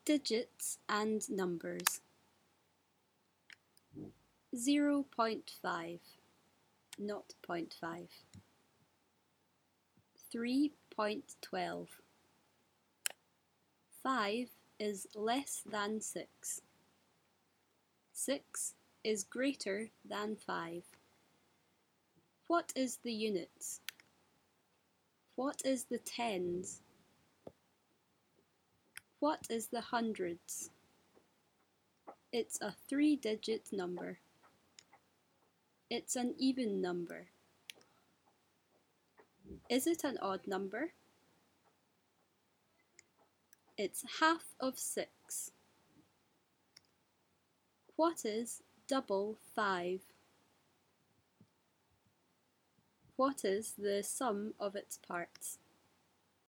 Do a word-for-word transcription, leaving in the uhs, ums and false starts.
Digits and numbers. zero point five, zero point five. three point one two. five is less than six. six is greater than five. What is the units? What is the tens? What is the hundreds? It's a three-digit number. It's an even number. Is it an odd number? It's half of six. What is double five? What is the sum of its parts?